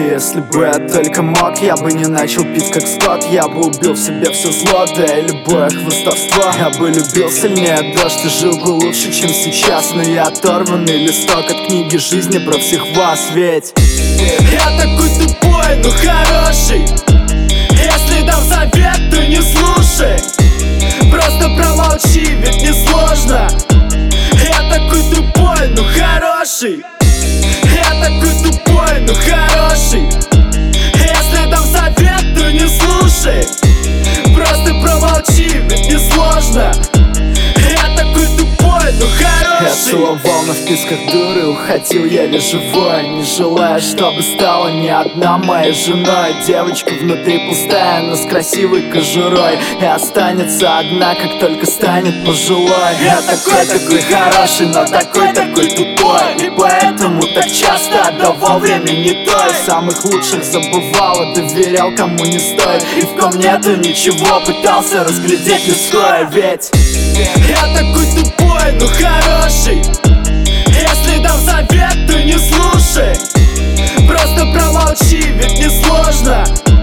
Если бы я только мог, я бы не начал пить как скот. Я бы убил в себе все зло, да и любое хвостовство. Я бы любил сильнее дождь и жил бы лучше, чем сейчас. Но я оторванный листок от книги жизни про всех вас. Ведь я такой тупой, но хороший. Если дам совет, то не слушай. Просто промолчи, ведь не сложно. Я такой тупой, но хороший. Я такой тупой, но хороший. Если дам совет, то не слушай. Просто промолчи, ведь не сложно. Я такой тупой, но хороший. Я целовал на вписках дуры, уходил еле живой, не желая, чтобы стала ни одна моей женой. Девочка внутри пустая, но с красивой кожурой, и останется одна, как только станет пожилой. Я такой хороший, но такой тупой, и поэтому так часто отдавал время не той. Самых лучших забывал и доверял, кому не стоит, и в ком нету ничего, пытался разглядеть людское. Ведь я такой тупой, но хороший. Если дам совет, то не слушай. Просто промолчи, ведь не сложно.